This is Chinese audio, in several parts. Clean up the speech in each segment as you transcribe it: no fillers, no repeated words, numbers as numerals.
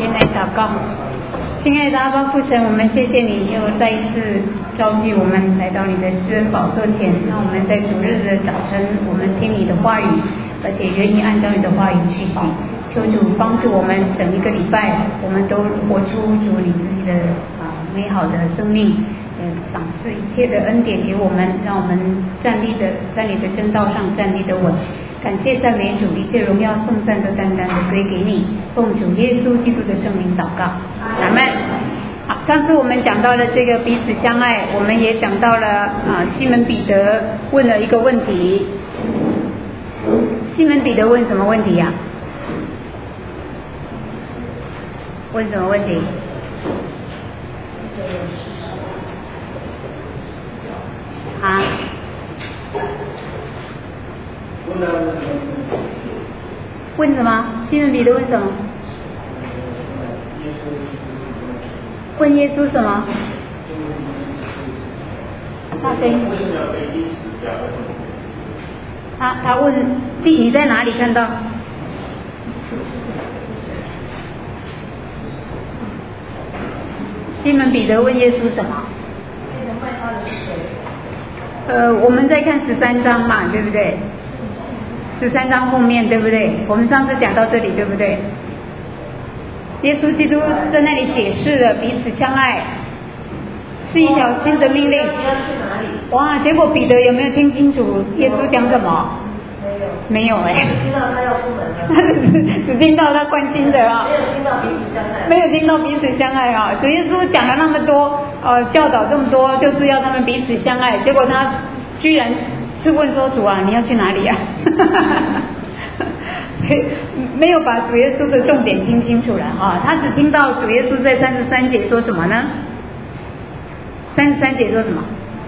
先来祷告。亲爱的阿爸父神，我们谢谢你又再一次召集我们来到你的施恩宝座前，让我们在主日的早晨，我们听你的话语，而且愿意按照你的话语去行。求主帮助我们整一个礼拜，我们都活出主你自己的美好的生命，赏赐一切的恩典给我们，让我们在你的正道上站立得稳。感谢赞美主，一切荣耀颂赞都单单的归给你，奉主耶稣基督的圣名祷告，阿们。好，上次我们讲到了这个彼此相爱，我们也讲到了西门彼得问了一个问题。西门彼得问什么问题呀？问什么问题？啊？问什么？西门彼得问什么？问耶稣什么？大声一点。他问你在哪里看到？西门彼得问耶稣什么？我们在看13章嘛，对不对？13章后面对不对？我们上次讲到这里对不对？耶稣基督在那里解释了彼此相爱是一条新的命令。哇！结果彼得有没有听清楚耶稣讲什么？没有哎。 听到他要出门了。 只听到他关心的啊。 没有听到彼此相爱。 没有听到彼此相爱啊！主耶稣讲了那么多，教导这么多，就是要他们彼此相爱。结果他居然是问说：“主啊，你要去哪里啊？”没有把主耶稣的重点听清楚了哈，他只听到主耶稣在33节说什么呢？33节说什么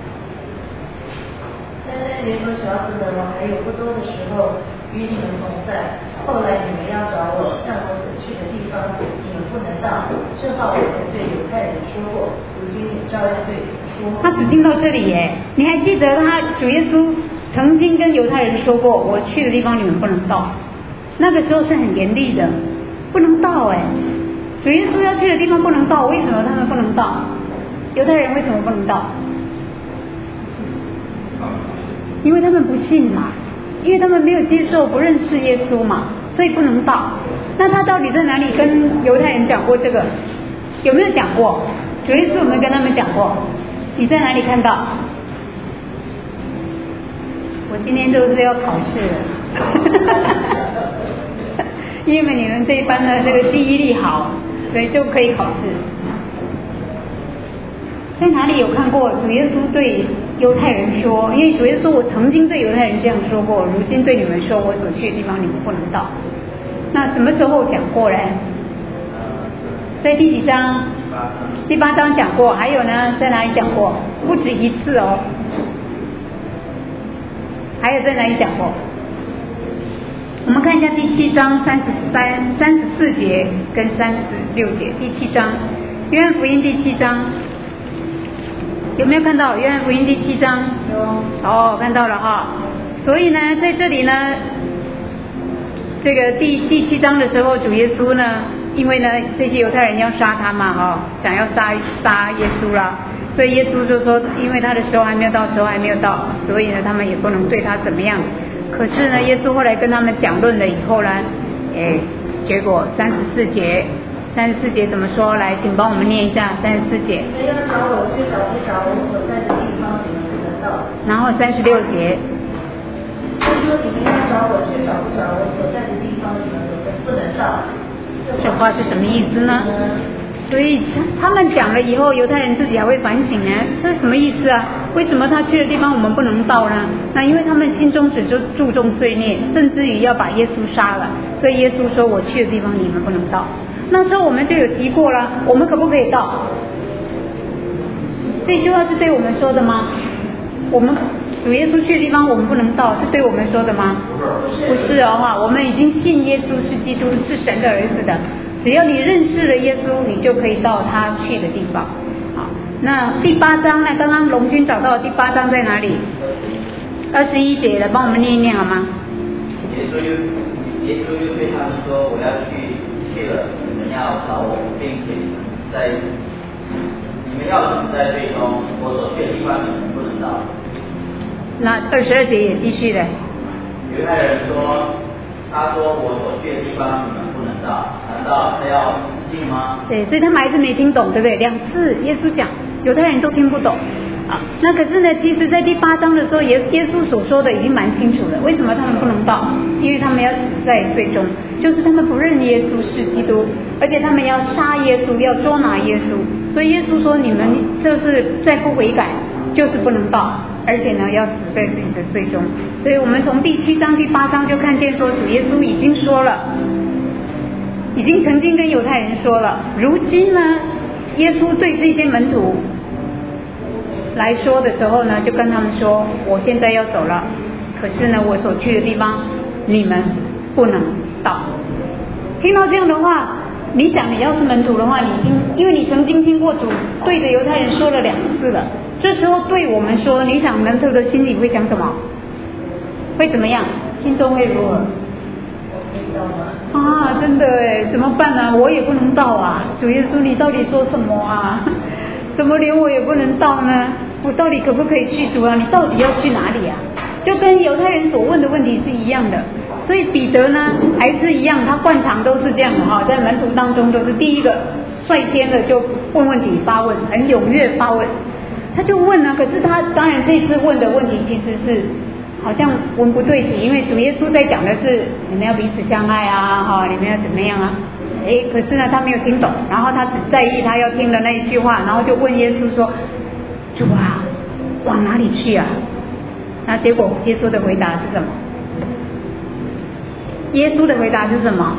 ？33节说：“小子们，我还有不多的时候与你们同在，后来你们要找我，向我所去的地方，你们不能到。这话我曾对犹太人说过，如今也照样对你们说。” 他只听到这里耶，你还记得他主耶稣曾经跟犹太人说过，我去的地方你们不能到。那个时候是很严厉的，不能到哎。主耶稣要去的地方不能到，为什么他们不能到？犹太人为什么不能到？因为他们不信嘛，因为他们没有接受不认识耶稣嘛，所以不能到。那他到底在哪里跟犹太人讲过这个？有没有讲过？主耶稣有没有跟他们讲过？你在哪里看到？我今天就是要考试了。因为你们这一班的这个记忆力好，所以就可以考试。在哪里有看过主耶稣对犹太人说？因为主耶稣我曾经对犹太人这样说过，如今对你们说，我所去的地方你们不能到。那什么时候讲过呢？在第几章？第8章讲过。还有呢，在哪里讲过？不止一次哦。还有在哪里讲过？我们看一下第7章34节跟36节。第7章，约翰福音第7章，有没有看到约翰福音第7章？有。哦，看到了哈。所以呢，在这里呢，这个第7章的时候，主耶稣呢，因为呢这些犹太人要杀他嘛，哈，想要杀耶稣啦，所以耶稣就说，因为他的时候还没有到，所以呢，他们也不能对他怎么样。可是呢，耶稣后来跟他们讲论了以后呢，结果34节怎么说？来，请帮我们念一下34节。 你们要找我，却找不着我所在的地方，你们不能到。 然后36节。 他说：“你们要找我，却找不着我所在的地方，你们不能到。” 这话是什么意思呢？所以他们讲了以后，犹太人自己还会反省呢，这是什么意思啊？为什么他去的地方我们不能到呢？那因为他们心中只注重罪孽，甚至于要把耶稣杀了，所以耶稣说我去的地方你们不能到。那时候我们就有提过了，我们可不可以到？这句话是对我们说的吗？我们主耶稣去的地方我们不能到，是对我们说的吗？不是哦哈，我们已经信耶稣是基督，是神的儿子的。只要你认识了耶稣，你就可以到他去的地方。好，那第8章呢？刚刚龙君找到第8章在哪里？21节了，帮我们念一念好吗？ 耶稣又对他们说：“我要去了，你们要找我，并且你们要死在最终，我所去的地方你们不能到。 那22节也继续的。 犹太人说，他说我所去的地方你们不能到，难道他要死定吗？ 对，所以他们还是没听懂，对不对？2次耶稣讲，犹太人都听不懂。啊，那可是呢，其实在第8章的时候，耶稣所说的已经蛮清楚了。为什么他们不能到？因为他们要死在最终，就是他们不认耶稣是基督，而且他们要杀耶稣，要捉拿耶稣。所以耶稣说，你们就是再不悔改，就是不能到，而且呢，要死在自己的最终。所以我们从第7章、第8章就看见说，主耶稣已经说了，已经曾经跟犹太人说了。如今呢，耶稣对这些门徒来说的时候呢，就跟他们说，我现在要走了，可是呢，我所去的地方你们不能到。听到这样的话，你想你要是门徒的话，因为你曾经听过主对着犹太人说了2次了，这时候对我们说，你想门徒的心里会讲什么？会怎么样？心中会如何？啊，真的哎，怎么办啊？我也不能到啊！主耶稣，你到底说什么啊？怎么连我也不能到呢？我到底可不可以去？主啊，你到底要去哪里啊？就跟犹太人所问的问题是一样的。所以彼得呢还是一样，他惯常都是这样的哈，在门徒当中都是第一个率先的就问问题发问，很踊跃发问。他就问啊，可是他当然这次问的问题其实是好像文不对题，因为主耶稣在讲的是你们要彼此相爱啊，哈，你们要怎么样啊？可是呢他没有听懂，然后他只在意他要听的那一句话，然后就问耶稣说：“主啊，往哪里去啊？”那结果耶稣的回答是什么？耶稣的回答是什么？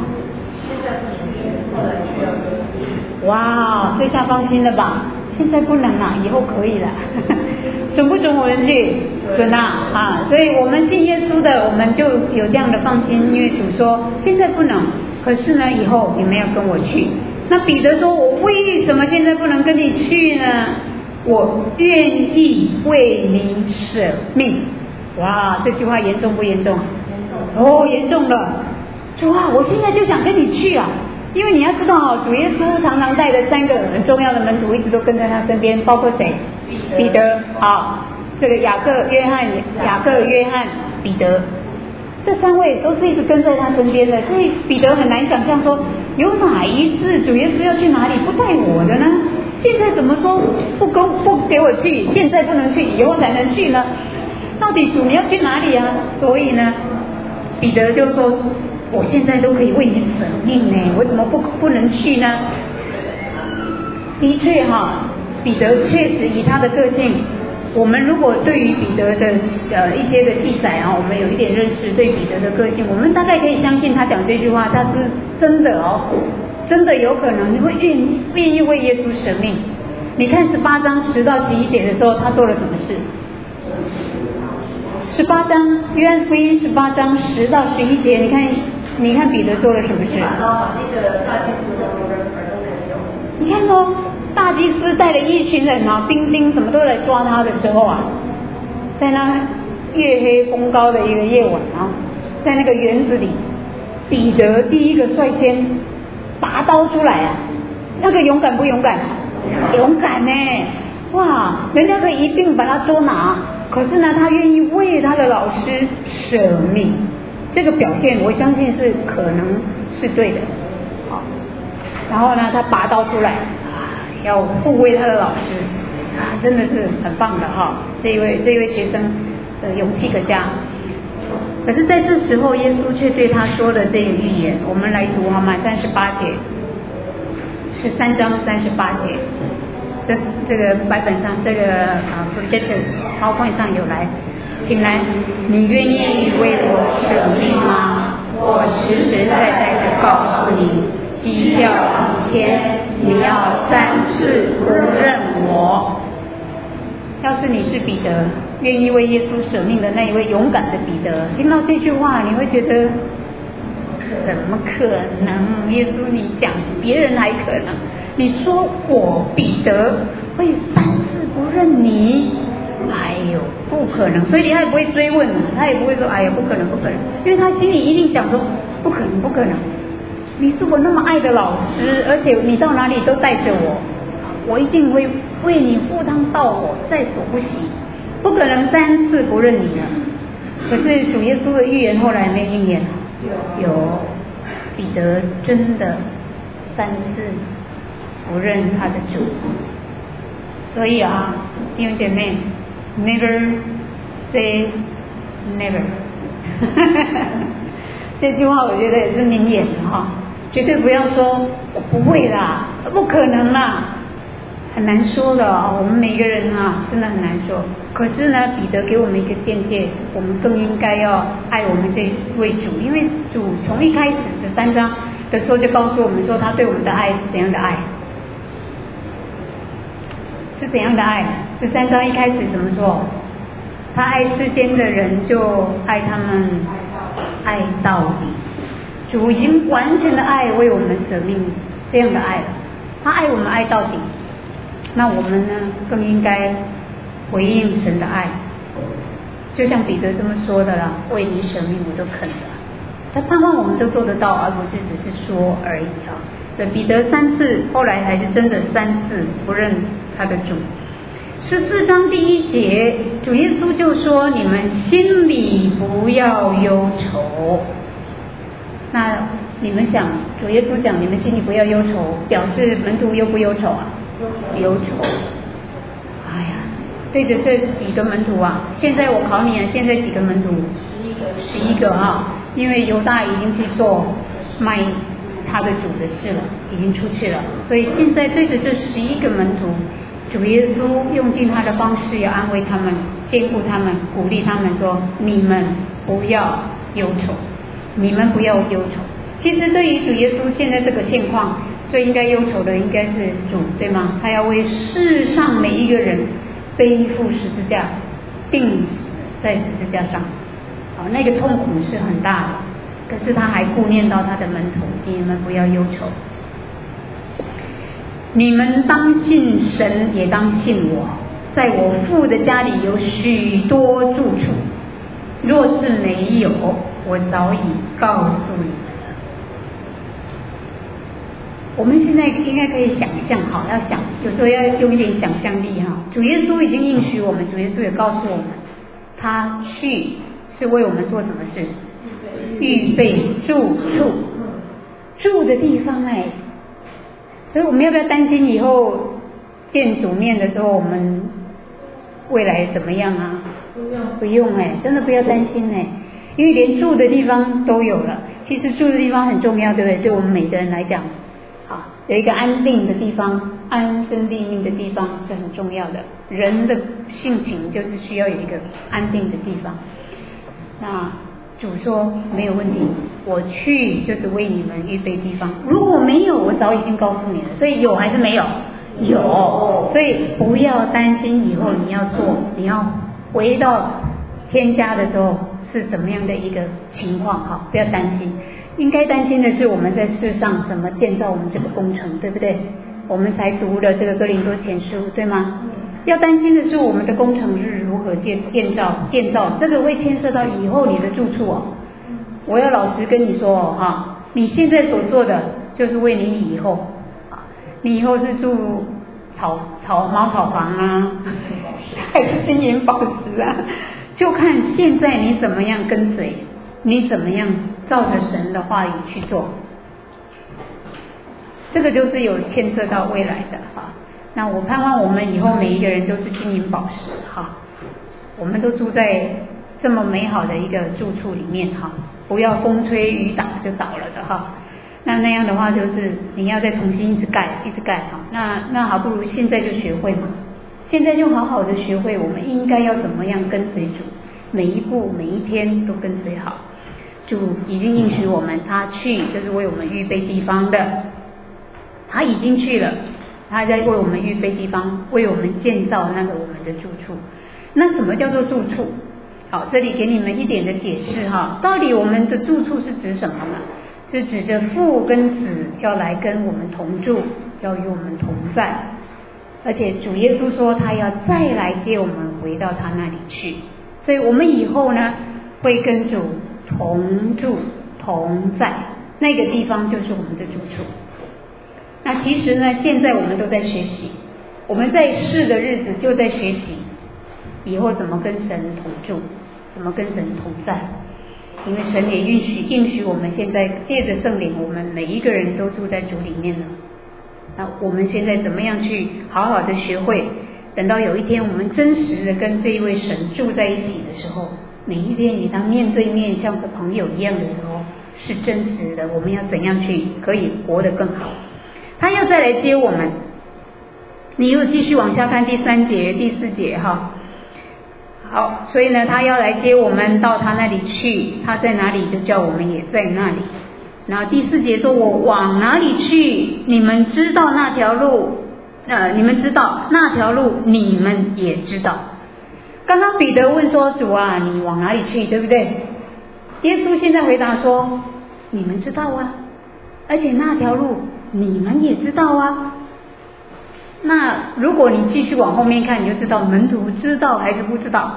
哇，这下放心了吧？现在不能了，以后可以了。准不准我们去？准啊！所以我们信耶稣的，我们就有这样的放心，因为主说现在不能，可是呢，以后你们要跟我去。那彼得说：“我为什么现在不能跟你去呢？我愿意为你舍命。”哇，这句话严重不严重？哦，严重了。主啊，我现在就想跟你去啊！因为你要知道哦，主耶稣常常带着3个很重要的门徒一直都跟在他身边，包括谁？彼得啊，这个雅各、约翰、彼得，这3位都是一直跟在他身边的，所以彼得很难想象说，有哪一次主耶稣要去哪里不带我的呢？现在怎么说不给我去？现在不能去，以后才能去呢？到底主你要去哪里啊？所以呢，彼得就说：“我现在都可以为你舍命呢，我怎么不能去呢？”的确哈，彼得确实以他的个性，我们如果对于彼得的一些的记载啊，我们有一点认识，对彼得的个性，我们大概可以相信他讲这句话，他是真的哦，真的有可能你会愿意为耶稣舍命。你看18章10到11节的时候，他做了什么事？18章约翰福音18章10到11节，你看彼得做了什么事？你看哦，大祭司带了一群人啊，兵丁什么都来抓他的时候啊，在那月黑风高的一个夜晚啊，在那个园子里，彼得第一个率先拔刀出来啊，那个勇敢不勇敢？勇敢呢！哇，人家可以一并把他捉拿，可是呢，他愿意为他的老师舍命，这个表现我相信是可能是对的。好，然后呢，他拔刀出来，要护卫他的老师，真的是很棒的哈！这一位学生的勇气可嘉。可是在这时候，耶稣却对他说了这个预言，我们来读好吗？38节，13章38节。这个版本上，这个projector PowerPoint 上有来，请来，你愿意为我舍命吗？我实实在在的告诉你，鸡叫以前，你要3次不认我。要是你是彼得，愿意为耶稣舍命的那一位勇敢的彼得，听到这句话，你会觉得怎么可能？耶稣你讲别人还可能，你说我彼得会3次不认你，哎呦不可能，所以他也不会追问，他也不会说哎呀不可能，因为他心里一定想说不可能。 你是我那么爱的老师，而且你到哪里都带着我，我一定会为你赴汤蹈火，在所不惜，不可能3次不认你了。可是主耶稣的预言后来没应验，有彼得真的3次不认他的主。所以啊，弟兄姐妹 ，never say never 这句话我觉得也是名言哈，绝对不要说我不会啦，不可能啦，很难说的啊。我们每个人啊，真的很难说。可是呢，彼得给我们一个见解，我们更应该要爱我们这位主，因为主从一开始的3章的时候就告诉我们说，他对我们的爱是怎样的爱，是怎样的爱。这3章一开始怎么说？他爱世间的人，就爱他们爱到底。主已经完全的爱为我们舍命，这样的爱了，他爱我们爱到底。那我们呢，更应该回应神的爱，就像彼得这么说的啦，为你舍命我都肯了。他盼望我们都做得到，而不是只是说而已啊。所以彼得3次，后来还是真的3次不认他的主。14章第1节，主耶稣就说：“你们心里不要忧愁。”那你们想，主耶稣讲你们心里不要忧愁，表示门徒忧不忧愁啊？忧愁。哎呀，对着这几个门徒啊，现在我考你啊，现在几个门徒？11个啊，因为犹大已经去做卖他的主的事了，已经出去了，所以现在对着这11个门徒，主耶稣用尽他的方式要安慰他们，兼顾他们，鼓励他们说：你们不要忧愁，你们不要忧愁。其实对于主耶稣现在这个现况，最应该忧愁的应该是主，对吗？他要为世上每一个人背负十字架，钉死在十字架上，那个痛苦是很大的。可是他还顾念到他的门徒，你们不要忧愁。你们当信神，也当信我。在我父的家里有许多住处，若是没有，我早已告诉你们了。我们现在应该可以想象，好，要想，有时候要用一点想象力哈。主耶稣已经应许我们，主耶稣也告诉我们，他去是为我们做什么事？预备住处，住的地方哎。所以我们要不要担心以后见主面的时候，我们未来怎么样啊？不用哎，真的不要担心哎，因为连住的地方都有了。其实住的地方很重要，对不对？对我们每个人来讲，好，有一个安定的地方，安身立命的地方是很重要的。人的性情就是需要有一个安定的地方。那主说没有问题，我去就是为你们预备地方。如果没有，我早已经告诉你了。所以有还是没有？有。所以不要担心以后你要做，你要回到天家的时候是怎么样的一个情况，好，不要担心。应该担心的是我们在世上怎么建造我们这个工程，对不对？我们才读了这个哥林多前书，对吗？要担心的是我们的工程是如何建造，这个会牵涉到以后你的住处哦。我要老实跟你说哦，哈，你现在所做的就是为你以后，你以后是住茅草房啊，还是金银宝石啊？就看现在你怎么样跟随，你怎么样照着神的话语去做，这个就是有牵涉到未来的哈。那我盼望我们以后每一个人都是金银宝石哈，我们都住在这么美好的一个住处里面哈，不要风吹雨打就倒了的哈。那样的话就是你要再重新一直盖哈。那还不如现在就学会嘛，现在就好好的学会我们应该要怎么样跟随主，每一步每一天都跟随好。主已经应许我们，他去就是为我们预备地方的，他已经去了。他在为我们预备地方，为我们建造那个我们的住处。那什么叫做住处？好，这里给你们一点的解释哈。到底我们的住处是指什么呢？是指着父跟子要来跟我们同住，要与我们同在。而且主耶稣说他要再来接我们回到他那里去，所以我们以后呢会跟主同住同在。 那个地方就是我们的住处。那其实呢，现在我们都在学习，我们在世的日子就在学习以后怎么跟神同住，怎么跟神同在。因为神也应许我们现在借着圣灵，我们每一个人都住在主里面了。那我们现在怎么样去好好的学会，等到有一天我们真实的跟这一位神住在一起的时候，每一天你当面对面像个朋友一样的时候，是真实的。我们要怎样去可以活得更好？他要再来接我们。你又继续往下看第3节、第4节哈。好，所以呢，他要来接我们到他那里去，他在哪里就叫我们也在那里。然后第4节说，我往哪里去，你们知道那条路，你们知道那条路，你们也知道。刚刚彼得问说，主啊，你往哪里去，对不对？耶稣现在回答说，你们知道啊，而且那条路你们也知道啊。那如果你继续往后面看，你就知道门徒知道还是不知道？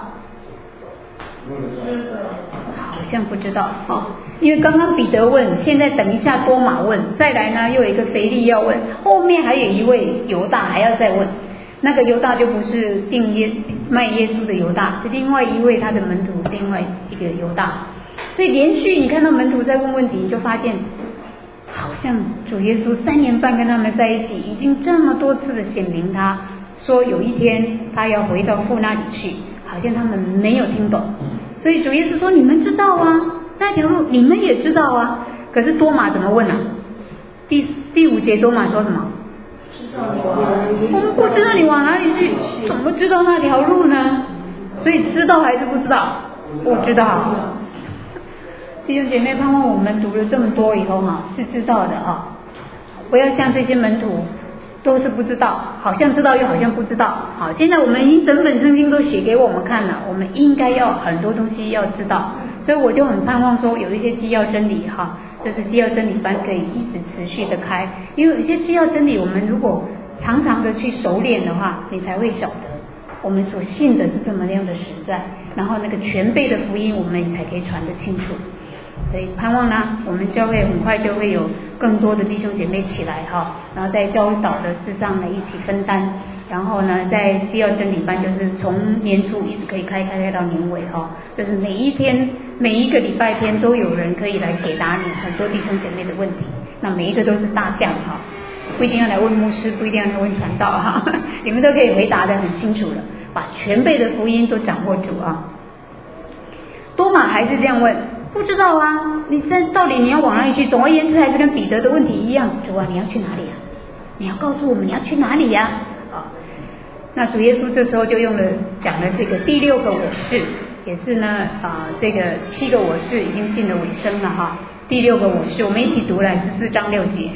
好像不知道哦，因为刚刚彼得问，现在等一下多马问，再来呢又有一个腓利要问，后面还有一位犹大还要再问。那个犹大就不是卖耶稣的犹大，是另外一位他的门徒，另外一个犹大。所以连续你看到门徒在问问题，你就发现好像主耶稣3年半跟他们在一起，已经这么多次的显明他说有一天他要回到父那里去，好像他们没有听懂。所以主耶稣说，你们知道啊，那条路你们也知道啊。可是多马怎么问啊？第5节多马说什么？我们不知道你往哪里去，怎么知道那条路呢？所以知道还是不知道？不知道。弟兄姐妹，盼望我们读了这么多以后是知道的不要像这些门徒都是不知道，好像知道又好像不知道。好，现在我们已经整本圣经都写给我们看了，我们应该要很多东西要知道。所以我就很盼望说有一些基要真理就是基要真理班可以一直持续的开，因为有一些基要真理我们如果常常的去熟练的话，你才会晓得我们所信的是这么样的实在，然后那个全备的福音我们才可以传得清楚。所以盼望呢，我们教会很快就会有更多的弟兄姐妹起来然后在教导的事上呢一起分担，然后呢在基要真理班就是从年初一直可以开到年尾就是每一天每一个礼拜天都有人可以来解答你很多弟兄姐妹的问题，那每一个都是大将不一定要来问牧师，不一定要来问传道你们都可以回答得很清楚了，把全备的福音都掌握住多马还是这样问，不知道啊，你到底你要往哪里去？总而言之还是跟彼得的问题一样，主啊，你要去哪里啊？你要告诉我们你要去哪里呀？那主耶稣这时候就讲了这个第6个我是，也是呢这个7个我是已经进了尾声了第6个我是，我们一起读来14章6节。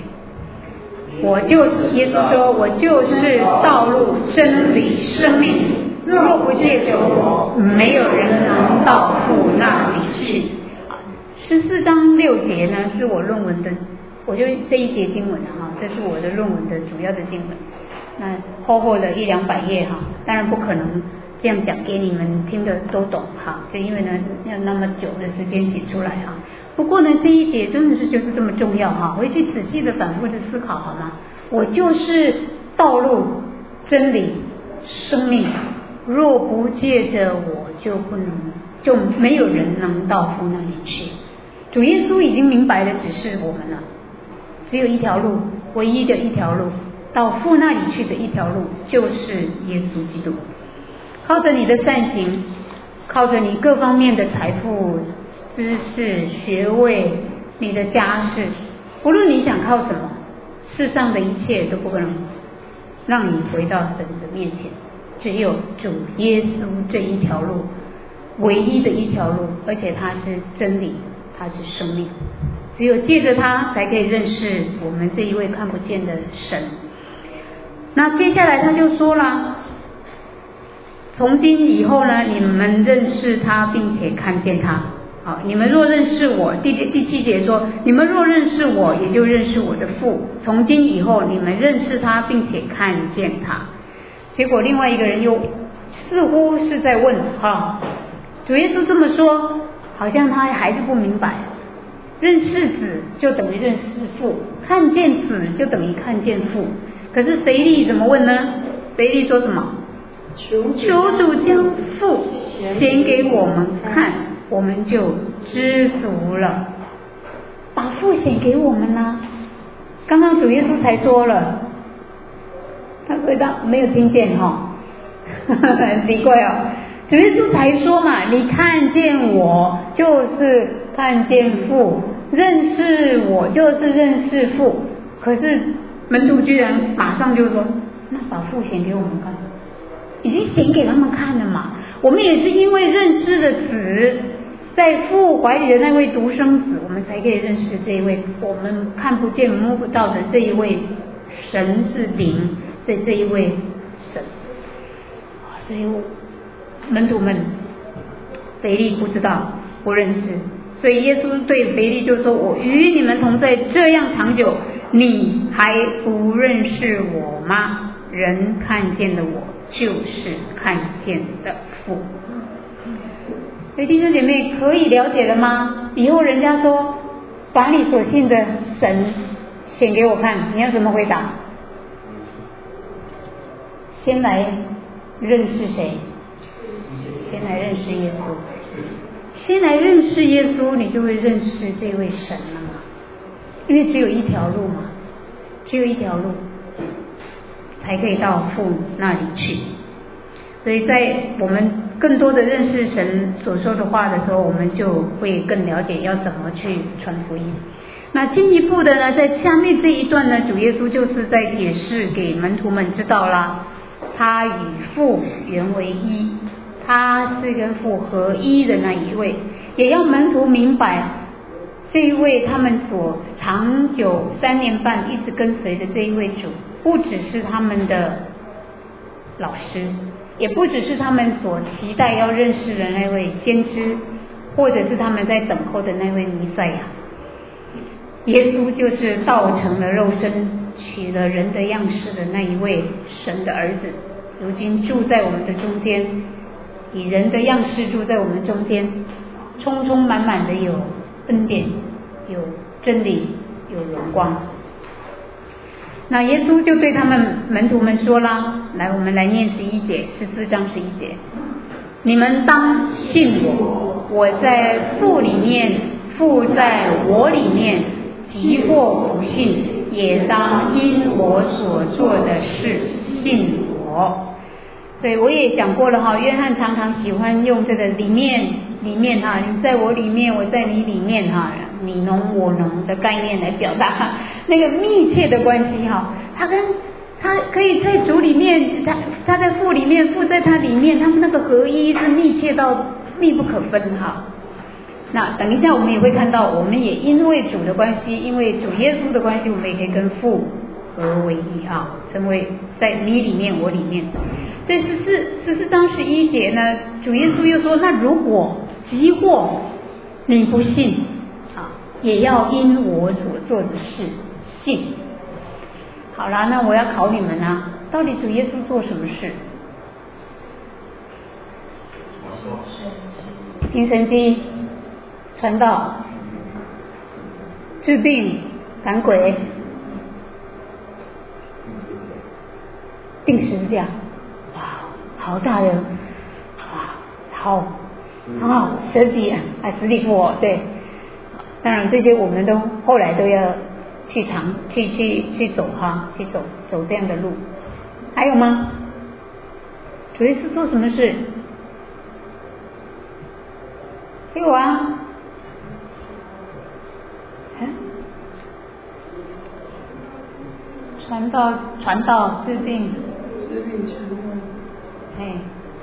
耶稣说，我就是道路真理生命，若不借着我，没有人能到父那里去。14章6节呢是我论文的，我就这一节经文这是我的论文的主要的经文。那厚厚的100-200页当然不可能这样讲给你们听得都懂就因为呢要那么久的时间写出来不过呢这一节真的是就是这么重要回去仔细的反复的思考好吗？我就是道路真理生命，若不借着我就没有人能到父那里去。主耶稣已经明白的指示我们了，只有一条路，唯一的一条路，到父那里去的一条路，就是耶稣基督。靠着你的善行，靠着你各方面的财富、知识、学位、你的家世，不论你想靠什么，世上的一切都不可能让你回到神的面前，只有主耶稣这一条路，唯一的一条路，而且它是真理，它是生命，只有借着它才可以认识我们这一位看不见的神。那接下来他就说了，从今以后呢，你们认识他并且看见他。好，你们若认识我，第7节说，你们若认识我，也就认识我的父。从今以后，你们认识他并且看见他。结果另外一个人又似乎是在问主耶稣这么说，好像他还是不明白。 认识子就等于认识父，看见子就等于看见父。可是腓利怎么问呢？腓利说什么？求主将父显给我们看，我们就知足了。把父显给我们呢？刚刚主耶稣才说了，他回答没有听见哈，很奇怪哦。主耶稣才说嘛，你看见我就是看见父，认识我就是认识父。可是门徒居然马上就说，那把父显给我们看，已经显给他们看了嘛。我们也是因为认识了子，在父怀里的那位独生子，我们才可以认识这一位我们看不见摸不到的这一位神是灵的这一位神。所以门徒们腓利不知道不认识，所以耶稣对腓利就说，我与你们同在这样长久，你还不认识我吗？人看见的我就是看见的父。所以弟兄姐妹可以了解了吗？以后人家说把你所信的神显给我看，你要怎么回答？先来认识谁？先来认识耶稣。先来认识耶稣，你就会认识这位神了嘛。因为只有一条路嘛，只有一条路才可以到父那里去。所以在我们更多的认识神所说的话的时候，我们就会更了解要怎么去传福音。那进一步的呢，在下面这一段呢，主耶稣就是在解释给门徒们知道啦，他与父原为一，他是跟父合一的那一位，也要门徒明白这一位他们所长久3年半一直跟随的这一位主，不只是他们的老师，也不只是他们所期待要认识的那位先知，或者是他们在等候的那位弥赛亚。耶稣就是道成了肉身，取了人的样式的那一位神的儿子，如今住在我们的中间，以人的样式住在我们中间，充充满满的有恩典，有真理，有荣光。那耶稣就对他们门徒们说啦，来，我们来念11节，14章11节，你们当信我，我在父里面，父在我里面，即或不信，也当因我所做的事信我。对，我也讲过了哈，约翰常常喜欢用这个里面哈，你在我里面，我在你里面哈，你侬我侬的概念来表达那个密切的关系哈。他可以在主里面，他在父里面，父在他里面，他们那个合一是密切到密不可分哈。那等一下我们也会看到，我们也因为主的关系，因为主耶稣的关系，我们也可以跟父合为一啊，成为在你里面我里面。在14章11节呢，主耶稣又说，那如果即或你不信啊，也要因我所做的事信。好啦，那我要考你们啊，到底主耶稣做什么事？行神迹、传道、治病、赶鬼、钉十字架。哇，好大的，好舍己死里复活。对，当然这些我们都后来都要去走哈，去走这样的路。还有吗？主耶稣做什么事？给我啊！传道治病传道，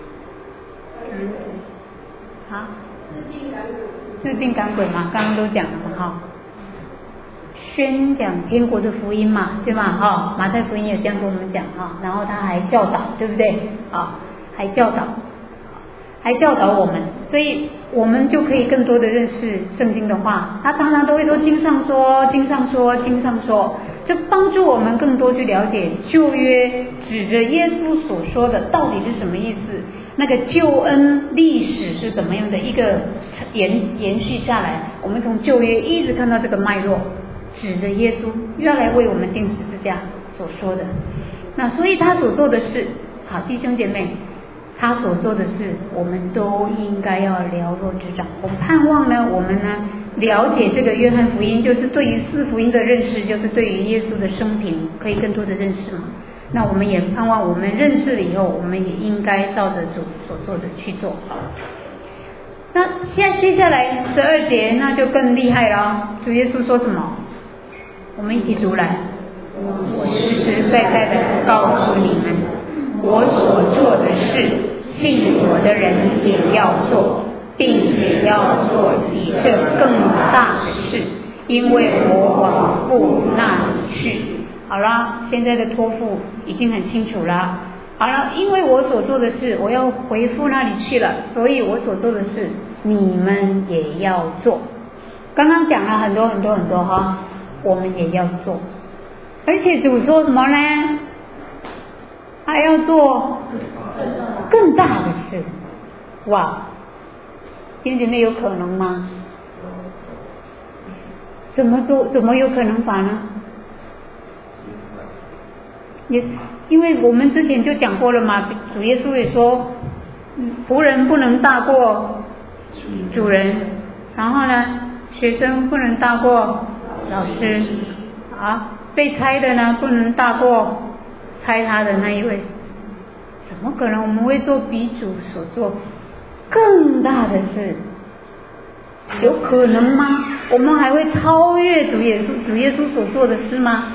治病赶鬼嘛，刚刚都讲了嘛哈。宣讲天国的福音嘛，对吗？哈，马太福音也这样跟我们讲哈，然后他还教导，对不对？啊，还教导我们，所以我们就可以更多的认识圣经的话。他常常都会说经上说，就帮助我们更多去了解旧约指着耶稣所说的到底是什么意思，那个救恩历史是怎么样的一个延续下来，我们从旧约一直看到这个脉络，指着耶稣要来为我们钉十字架所说的。那所以他所做的事，好弟兄姐妹，他所做的事，我们都应该要了若指掌。我们盼望呢，我们呢了解这个约翰福音，就是对于四福音的认识，就是对于耶稣的生平可以更多的认识嘛。那我们也盼望我们认识了以后，我们也应该照着主所做的去做。那接下来12节那就更厉害了，主耶稣说什么？我们一起读来。我实实在在的告诉你们，我所做的事，信我的人也要做，并且要做比这更大的事，因为我往父那里去。好了，现在的托付已经很清楚了。好了，因为我所做的事，我要回父那里去了，所以我所做的事，你们也要做。刚刚讲了很多哈，我们也要做。而且主说什么呢？还要做更大的事。哇，弟兄姐妹有可能吗？怎么有可能法呢？也因为我们之前就讲过了嘛，主耶稣也说，仆人不能大过主人，然后呢，学生不能大过老师，啊，被差的呢不能大过差他的那一位。怎么可能我们会做比主所做更大的事？有可能吗？我们还会超越主耶稣所做的事吗？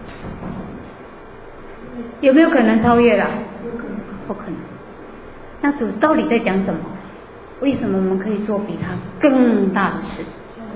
有没有可能超越了？不可能。那主到底在讲什么？为什么我们可以做比他更大的事？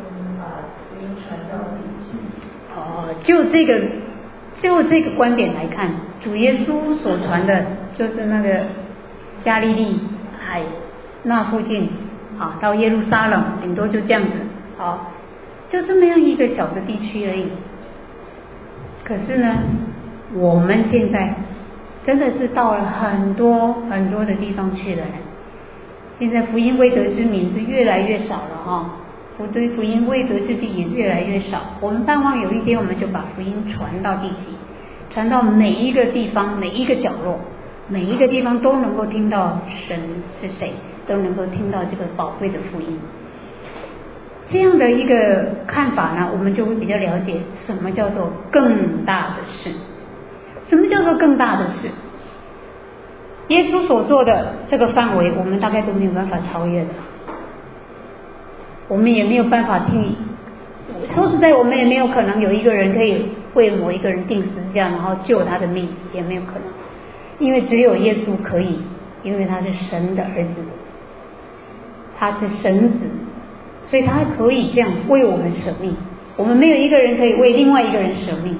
就这个观点来看，主耶稣所传的就是那个加利利海那附近啊，到耶路撒冷，顶多就这样子啊，就这么样一个小的地区而已。可是呢，我们现在真的是到了很多的地方去了。现在福音未得之民是越来越少了哈，福音未得之地也越来越少。我们盼望有一天我们就把福音传到地极，传到每一个地方，每一个角落，每一个地方都能够听到神是谁，都能够听到这个宝贵的福音。这样的一个看法呢，我们就会比较了解什么叫做更大的事。什么叫做更大的事？耶稣所做的这个范围，我们大概都没有办法超越的。我们也没有办法说实在，我们也没有可能有一个人可以为某一个人钉十字架，然后救他的命，也没有可能。因为只有耶稣可以，因为他是神的儿子，他是神子，所以他可以这样为我们舍命。我们没有一个人可以为另外一个人舍命。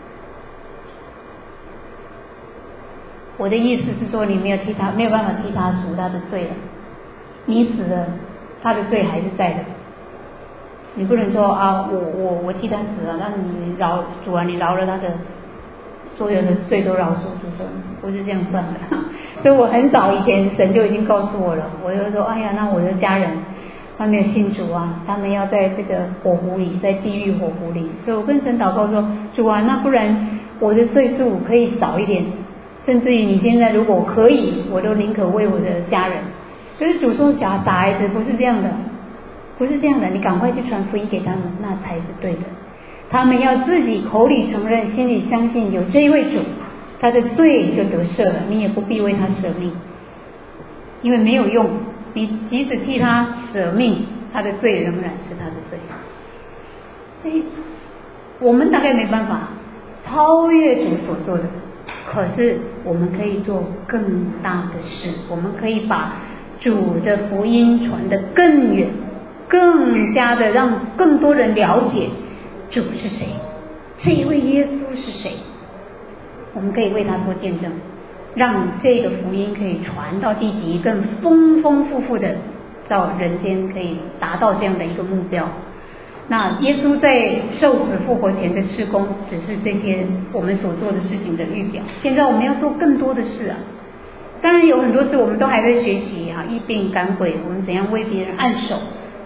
我的意思是说，你没有办法替他赎他的罪了。你死了，他的罪还是在的。你不能说啊，我替他死了，那你主啊，你饶了他的所有的罪都饶恕，不是这样算的。所以我很早以前神就已经告诉我了，我就说，哎呀，那我的家人他没有信主啊，他们要在这个火湖里，在地狱火湖里。所以我跟神祷告说，主啊，那不然我的岁数可以少一点。甚至于你现在如果可以，我都宁可为我的家人。可是主说傻孩子不是这样的，不是这样的，你赶快去传福音给他们，那才是对的。他们要自己口里承认，心里相信有这一位主，他的罪就得赦了，你也不必为他舍命，因为没有用，你即使替他舍命，他的罪仍然是他的罪。所以我们大概没办法超越主所做的，可是我们可以做更大的事，我们可以把主的福音传得更远，更加的让更多人了解主是谁，这一位耶稣是谁。我们可以为他做见证，让这个福音可以传到地极，更丰丰富富的到人间，可以达到这样的一个目标。那耶稣在受死复活前的事工，只是这些我们所做的事情的预表。现在我们要做更多的事啊！当然有很多事我们都还在学习啊，医病赶鬼，我们怎样为别人按手，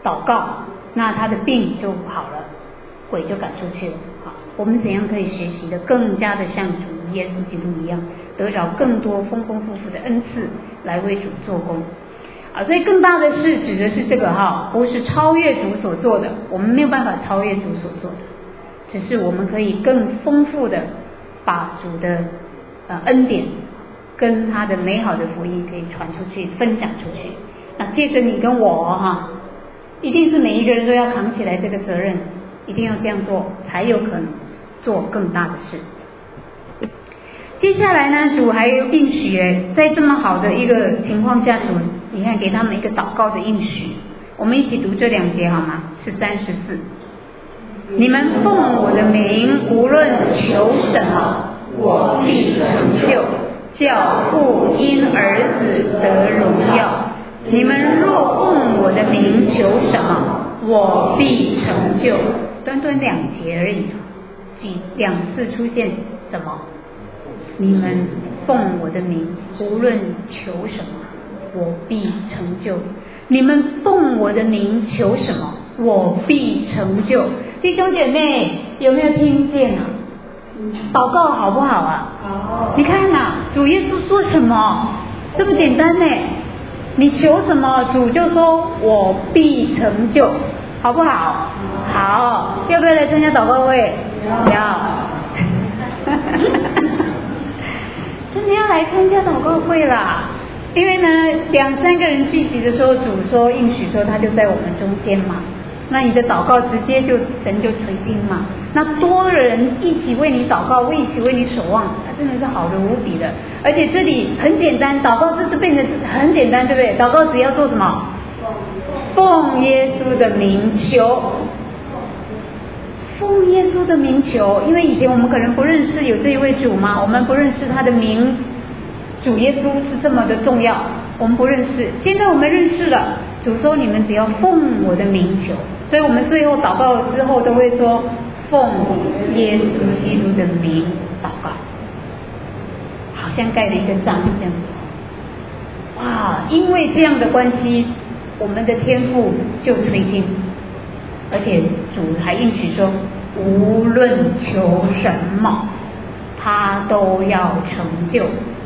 祷告，那他的病就好了，鬼就赶出去了。好，我们怎样可以学习的更加的像主耶稣基督一样，得着更多丰丰富富的恩赐来为主做工啊？所以更大的事指的是这个哈，不是超越主所做的，我们没有办法超越主所做的，只是我们可以更丰富的把主的恩典跟他的美好的福音可以传出去，分享出去。那借着你跟我哈，一定是每一个人都要扛起来这个责任，一定要这样做，才有可能做更大的事。接下来呢，主还有应许，在这么好的一个情况下，主你看给他们一个祷告的应许。我们一起读这2节好吗？13、14。你们奉我的名，无论求什么，我必成就，叫父因儿子得荣耀。你们若奉我的名求什么，我必成就。短短2节而已，2次出现什么？你们奉我的名，无论求什么，我必成就。你们奉我的名求什么，我必成就。弟兄姐妹，有没有听见啊？祷告好不好啊？好。你看啊，主耶稣说什么？这么简单呢？你求什么，主就说我必成就，好不好？好。要不要来参加祷告会？要。真的要来参加祷告会啦！因为呢，2、3个人聚集的时候，主说应许说他就在我们中间嘛。那你的祷告直接就神就垂听嘛。那多人一起为你祷告，一起为你守望，那真的是好的无比的。而且这里很简单，祷告这次变得很简单，对不对？祷告只要做什么？奉耶稣的名求。奉耶稣的名求，因为以前我们可能不认识有这一位主嘛，我们不认识他的名，主耶稣是这么的重要，我们不认识。现在我们认识了，主说你们只要奉我的名求，所以我们最后祷告之后都会说奉耶稣基督的名祷告，好像盖了一个章这样子。哇，因为这样的关系，我们的天父就垂听。而且主还应许说，无论求什么，他都要成就。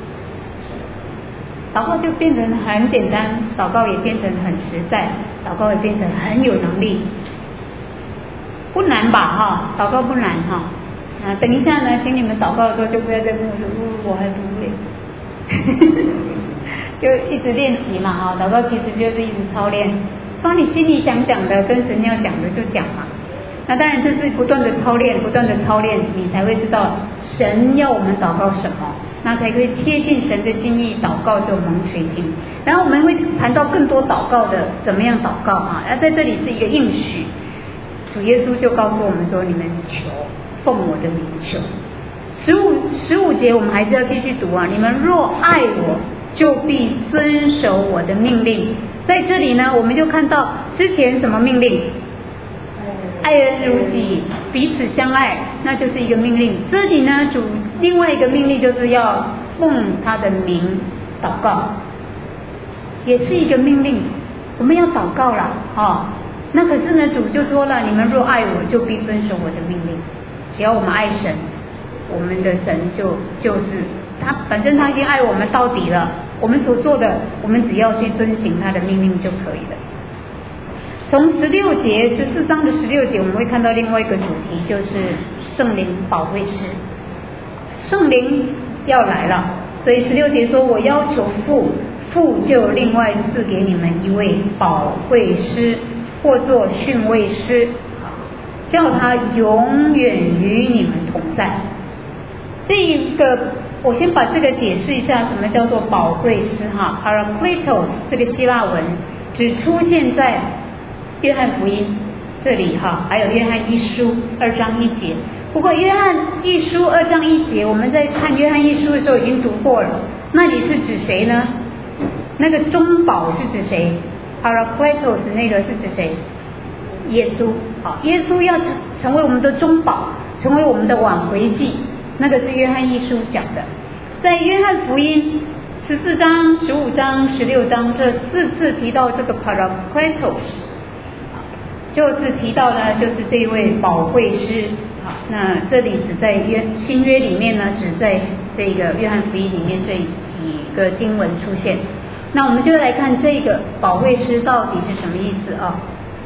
祷告就变成很简单，祷告也变成很实在，祷告也变成很有能力，不难吧？哈，祷告不难哈。等一下呢，请你们祷告的时候就不要再跟我说，我还不会，就一直练习嘛哈。祷告其实就是一直操练。把你心里想讲的跟神要讲的就讲嘛，那当然这是不断的操练，不断的操练，你才会知道神要我们祷告什么，那才可以贴近神的心意，祷告就蒙垂听。然后我们会谈到更多祷告的怎么样祷告啊，而在这里是一个应许，主耶稣就告诉我们说，你们求，奉我的名求。15节我们还是要继续读啊，你们若爱我，就必遵守我的命令。在这里呢，我们就看到之前什么命令？爱人如己，彼此相爱，那就是一个命令。这里呢，主另外一个命令就是要奉他的名祷告，也是一个命令。我们要祷告啦，那可是呢，主就说了，你们若爱我，就必遵守我的命令。只要我们爱神，我们的神就是他，反正他已经爱我们到底了。我们所做的，我们只要去遵行他的命令就可以了。从16节14章的16节，我们会看到另外一个主题，就是圣灵保惠师。圣灵要来了，所以16节说，我要求父就另外赐给你们一位保惠师，或作训慰师，叫他永远与你们同在。这一个我先把这个解释一下，什么叫做保惠师哈 ，Parakletos 这个希腊文只出现在约翰福音这里哈，还有约翰一书2章1节。不过约翰一书2章1节，我们在看约翰一书的时候已经读过了。那里是指谁呢？那个中保是指谁 ？Parakletos 那个是指谁？耶稣。好，耶稣要成为我们的中保，成为我们的挽回祭。那个是约翰一书讲的，在约翰福音14章、15章、16章这4次提到这个 Parakletos， 就是提到呢，就是这一位保惠师。好，那这里只在新约里面呢，只在这个约翰福音里面这几个经文出现。那我们就来看这个保惠师到底是什么意思啊？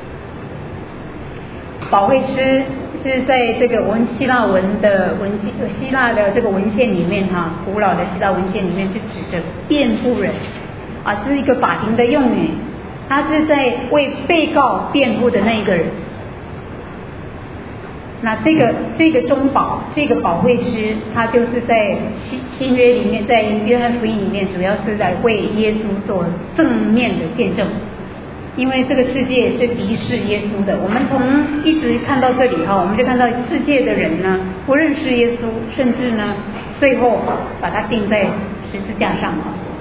保惠师是在这个希腊的这个文献里面古老的希腊文献里面是指着辩护人啊，是一个法庭的用语，他是在为被告辩护的那一个人。那这个中保，这个保惠师，他就是在新约里面，在约翰福音里面，主要是在为耶稣做正面的见证。因为这个世界是敌视耶稣的，我们从一直看到这里我们就看到世界的人呢不认识耶稣，甚至呢最后把他钉在十字架上。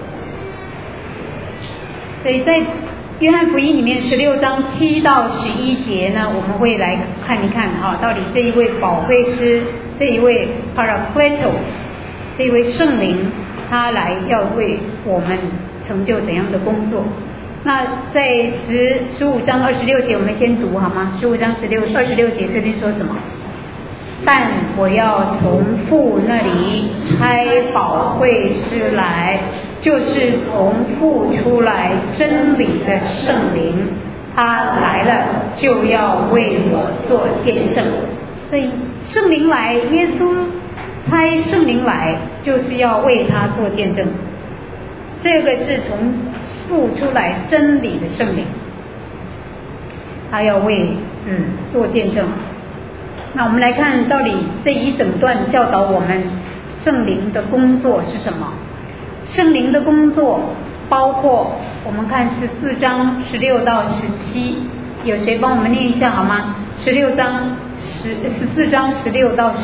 所以在约翰福音里面16章7到11节呢，我们会来看一看到底这一位保惠师，这一位 Parakletos， 这一位圣灵，他来要为我们成就怎样的工作。那在15章26节我们先读好吗？15章26节这边说什么？但我要从父那里差保惠师来，就是从父出来真理的圣灵，他来了就要为我做见证。所以圣灵来，耶稣差圣灵来，就是要为他做见证。这个是从父出来真理的圣灵，他要为做见证。那我们来看到底这一整段教导我们圣灵的工作是什么。圣灵的工作包括，我们看14章16到17，有谁帮我们念一下好吗？14章16到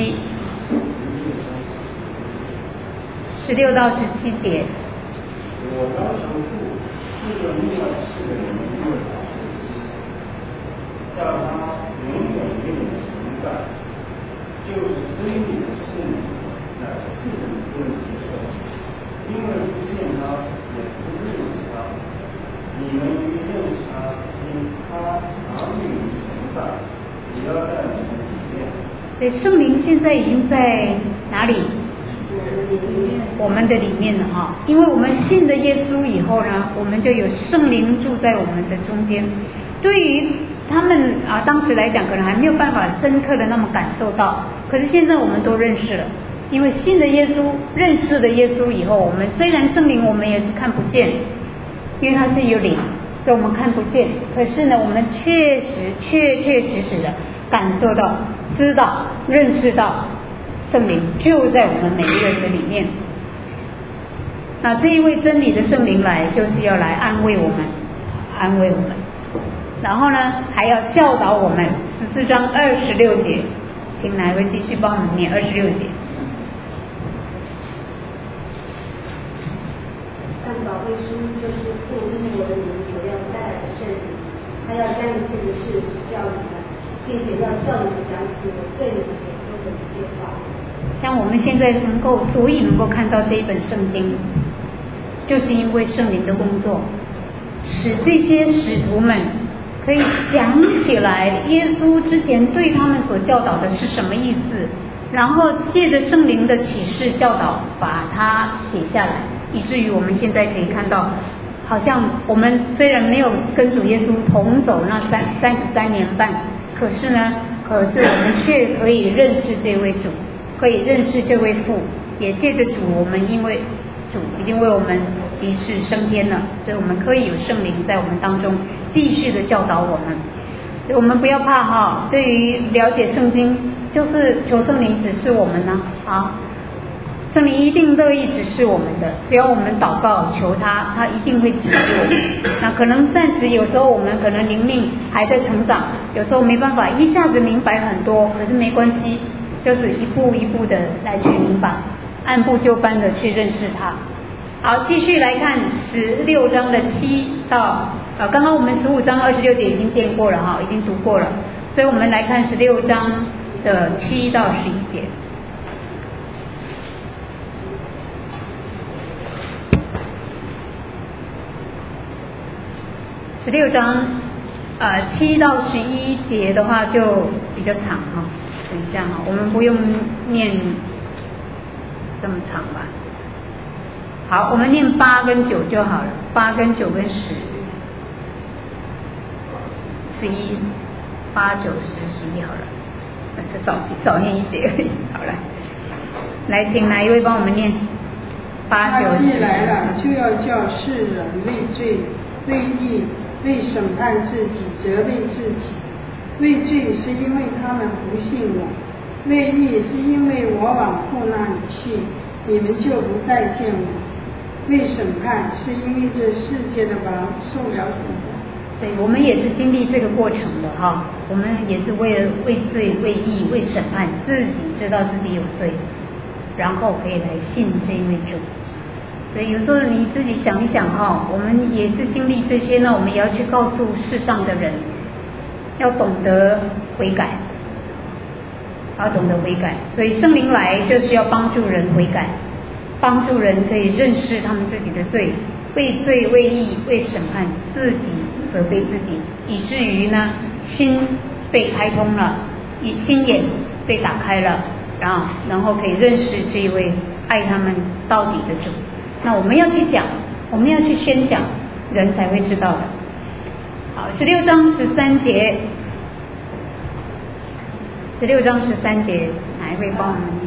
17，16到17节。 我要求父赐个另外4个人为保惠师，叫他永远同在，就是真理的圣灵，在世人不能接受，因为不见他，也不认识他。你们于认识他，因他常与你同在，也要在你们里面。 所以圣灵现在已经在哪里？我们的里面了因为我们信了耶稣以后呢，我们就有圣灵住在我们的中间。对于他们当时来讲可能还没有办法深刻的那么感受到，可是现在我们都认识了，因为信了耶稣，认识了耶稣以后，我们虽然圣灵我们也是看不见，因为它是有灵，所以我们看不见，可是呢我们确实的感受到、知道、认识到圣灵就在我们每一个人的里面。那这一位真理的圣灵来，就是要来安慰我们，然后呢还要教导我们。14章26节，请哪位继续帮我们念26节。 但保惠师就是父因我的名所要带来的圣灵，他要将一切的事指教你们，并且要叫你们讲起我对你们所说的一切话。 像我们现在所以能够看到这一本圣经，就是因为圣灵的工作，使这些使徒们可以想起来耶稣之前对他们所教导的是什么意思，然后借着圣灵的启示教导把它写下来，以至于我们现在可以看到，好像我们虽然没有跟主耶稣同走那33年半，可是我们却可以认识这位主，可以认识这位父，也借着主，我们因为主已经为我们离世升天了，所以我们可以有圣灵在我们当中继续的教导我们。所以我们不要怕对于了解圣经，就是求圣灵指示我们圣灵一定乐意指示我们的，只要我们祷告求他，他一定会指示我们。那可能暂时有时候我们可能灵命还在成长，有时候没办法一下子明白很多，可是没关系，就是一步一步的来去明白，按部就班的去认识他。好，继续来看16章的7到刚刚我们15章26节已经念过了已经读过了，所以我们来看16章的7到11节。16章 7到11节的话就比较长哈，等一下哈，我们不用念这么长吧。好，我们念8跟9就好了，8跟9跟10，11、8、9、10、11好了，少念一节而已。好了，来，请哪一位帮我们念8、9、10。 他既来了，就要叫世人为罪、为义、为审判自己、责备自己。为罪是因为他们不信我，为义是因为我往父那里去，你们就不再见我。为审判是因为这世界的王受了审判。 对，我们也是经历这个过程的哈，我们也是为了为罪、为义、为审判，自己知道自己有罪，然后可以来信这位主。所以有时候你自己想一想哈，我们也是经历这些呢，我们也要去告诉世上的人，要懂得悔改，要懂得悔改。所以圣灵来就是要帮助人悔改，帮助人可以认识他们自己的罪，为罪、为义、为审判自己，责备自己，以至于呢心被开通了，心眼被打开了，然后可以认识这一位爱他们到底的主。那我们要去讲，我们要去宣讲，人才会知道的。好，16章13节，16章13节，哪一位帮我们念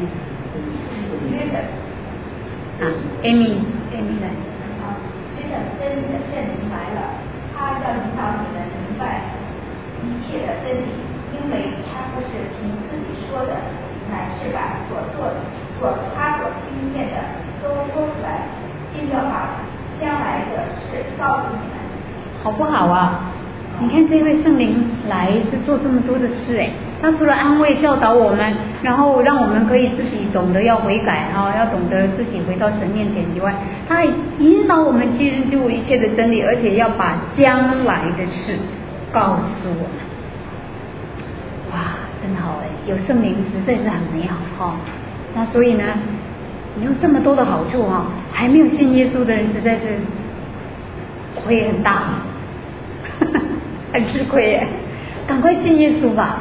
？Amy 来。 好，接着真理的圣灵来了，他要引导你们明白一切的真理，因为他不是凭自己说的，乃是把他所听见的都说出来，并要把将来的事告诉你们。 好不好啊？你看这位圣灵来是做这么多的事哎，他除了安慰教导我们，然后让我们可以自己懂得要悔改哈，要懂得自己回到神面前以外，他引导我们进入一切的真理，而且要把将来的事告诉我们。哇，真好哎，有圣灵实在是很美好哈。那所以呢，你有这么多的好处哈，还没有信耶稣的人实在是亏很大。很吃亏耶，赶快信耶稣吧！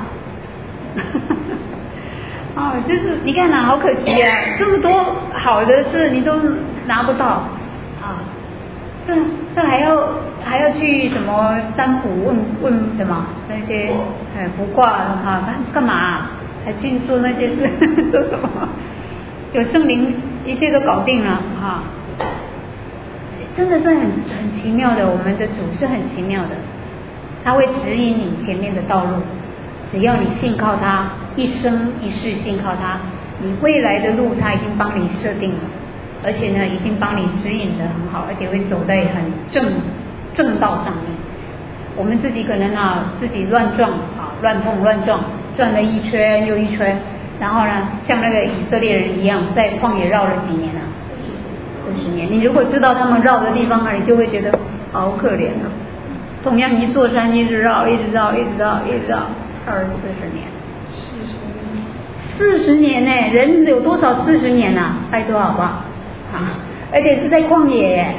哦，就是你看好可惜啊，这么多好的事你都拿不到啊！这还要去什么占卜问什么那些卜卦哈，干嘛？还去做那些事做什么？有圣灵一切都搞定了哈！真的是很奇妙的，我们的主是很奇妙的。他会指引你前面的道路，只要你信靠他，一生一世信靠他，你未来的路他已经帮你设定了，而且呢已经帮你指引得很好，而且会走在很正道上面。我们自己可能自己乱撞乱碰乱撞，转了一圈又一圈，然后呢像那个以色列人一样，在旷野绕了几年40年。你如果知道他们绕的地方你就会觉得好可怜啊。同样一座山一直绕，一直绕，一直绕，一直绕，40年，40年呢？人有多少40年啊？拜托好不好？而且是在旷野耶，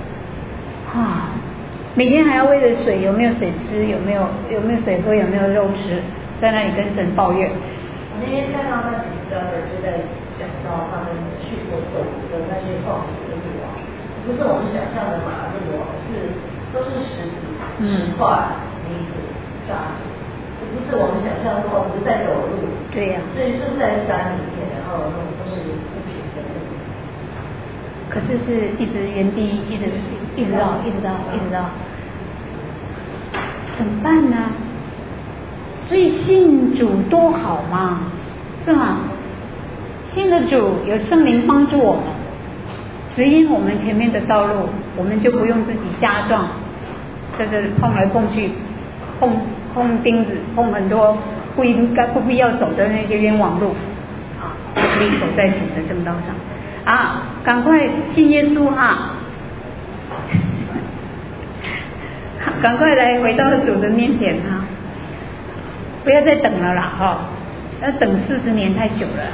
每天还要为了水，有没有水吃，有没有水喝，有没有肉吃，在那里跟神抱怨。 我那天看到那几个人就在讲到他们去过走的那些旷野的路不是我们想象的马路都是石块、泥土、沙，不是我们想象中，不是在走路。 对呀。 所以就是在山里面，然后都是不平的路。 可是是一直原地，一直绕，怎么办呢？所以信主多好嘛，是吗？信的主有圣灵帮助我们，指引我们前面的道路，我们就不用自己加壮。在这里碰来碰去，碰钉子，碰很多不必要走的那些冤枉路可以走在主的正道上赶快信耶稣赶快来回到主的面前不要再等了啦要等40年太久了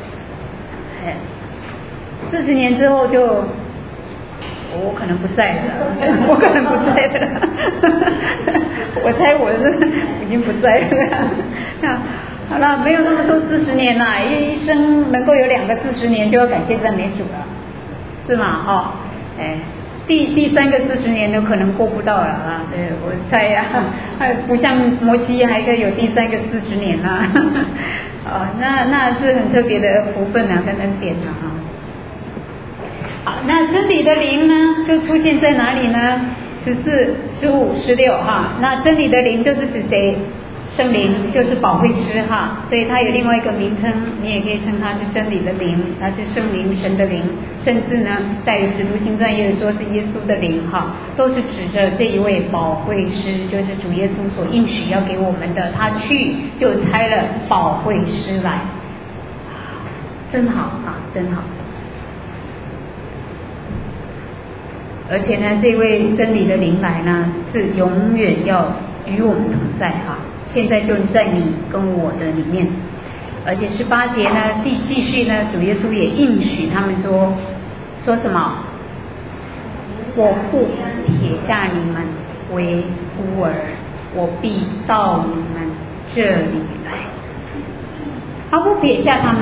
，40年之后就。我可能不在了， 我猜我是已经不在了。好了，没有那么多40年啦，一生能够有2个40年，就要感谢赞美主了，是吗？哦，哎，第3个40年都可能过不到了啊。对，我猜呀，不像摩西还可以有第3个40年啦。哦，那是很特别的福分啊，跟恩典啊哈。好，那真理的灵呢，就出现在哪里呢？14、15、16哈。那真理的灵就是指谁？圣灵，就是保惠师哈，所以它有另外一个名称，你也可以称它是真理的灵，它是圣灵神的灵，甚至呢在使徒行传也有说是耶稣的灵哈，都是指着这一位保惠师，就是主耶稣所应许要给我们的，他去就差了保惠师来，真好啊，真好。而且呢，这位真理的灵来呢，是永远要与我们同在哈。现在就在你跟我的里面，而且18节呢，继续呢，主耶稣也应许他们说什么？我不撇下你们为孤儿，我必到你们这里来。他不撇下他们，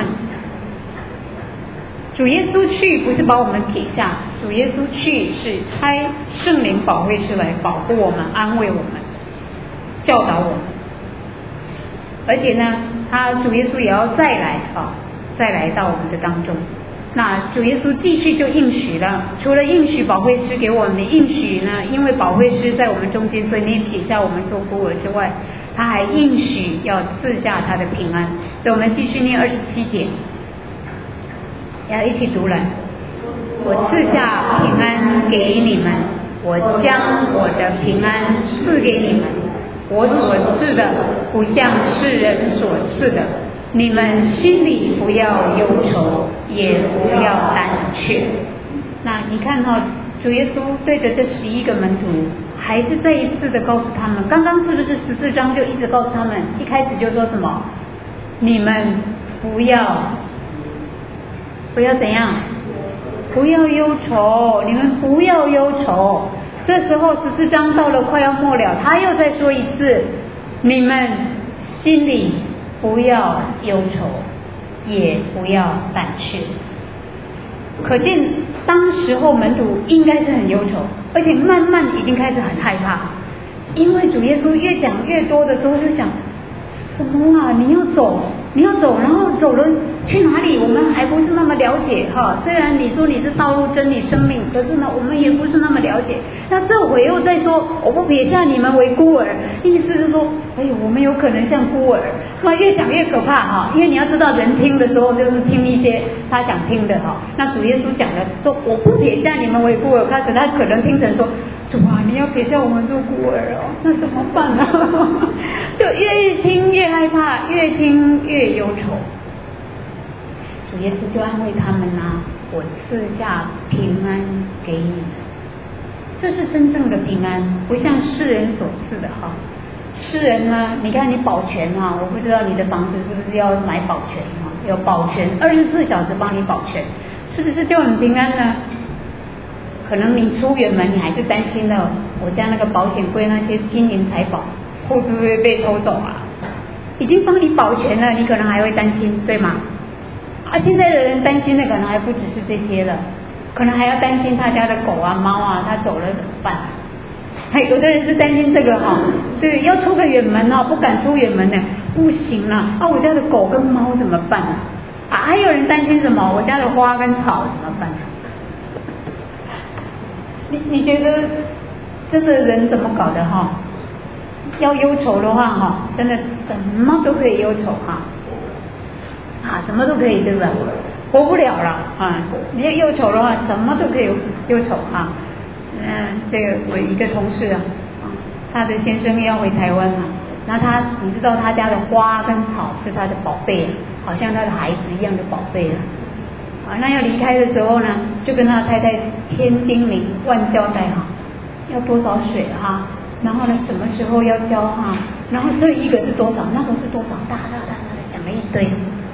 主耶稣去不是把我们撇下，主耶稣去是差圣灵保惠师来保护我们、安慰我们、教导我们。而且呢，他主耶稣也要再来到我们的当中。那主耶稣继续就应许了，除了应许保惠师给我们的应许呢，因为保惠师在我们中间，所以没撇下我们做孤儿之外，他还应许要赐下他的平安。所以我们继续念27节，要一起读了。我赐下平安给你们，我将我的平安赐给你们。我所赐的不像世人所赐的，你们心里不要忧愁，也不要胆怯。那你看到主耶稣对着这11个门徒，还是再一次的告诉他们，刚刚是不是14章就一直告诉他们，一开始就说什么？你们不要怎样？不要忧愁，你们不要忧愁。这时候14章到了快要末了，他又再说一次，你们心里不要忧愁，也不要胆怯。可见当时候门徒应该是很忧愁，而且慢慢已经开始很害怕，因为主耶稣越讲越多的时候就想，什么啊，你要走，然后走了去哪里？我们还不是那么了解哈。虽然你说你是道路、真理、生命，可是呢，我们也不是那么了解。那这回又在说，我不撇下你们为孤儿，意思是说，哎呦，我们有可能像孤儿。那越讲越可怕哈，因为你要知道，人听的时候就是听一些他想听的哈。那主耶稣讲的说，我不撇下你们为孤儿，他可能听成说，主啊，你要撇下我们做孤儿哦，那怎么办呢？就越听越害怕，越听越忧愁。主耶稣就安慰他们啊，我赐下平安给你们，这是真正的平安，不像世人所赐的哈。世人呢，你看你保全啊，我不知道你的房子是不是要买保全啊？有保全，24小时帮你保全，是不是就很平安呢？可能你出远门，你还是担心了，我家那个保险柜那些金银财宝会不会被偷走啊？已经帮你保全了，你可能还会担心，对吗？现在的人担心的可能还不只是这些了，可能还要担心他家的狗啊、猫啊，他走了怎么办？有的人是担心这个哈，对，要出个远门不敢出远门呢，不行了我家的狗跟猫怎么办还有人担心什么？我家的花跟草怎么办？你觉得真的人怎么搞的哈？要忧愁的话哈，真的什么都可以忧愁什么都可以，对吧？活不了了你要忧愁的话，什么都可以忧愁这个我一个同事他的先生要回台湾那你知道他家的花跟草是他的宝贝好像他的孩子一样的宝贝那要离开的时候呢，就跟他太太千叮咛万交代要多少水然后呢什么时候要浇然后这一个是多少，那个是多少，大讲了一堆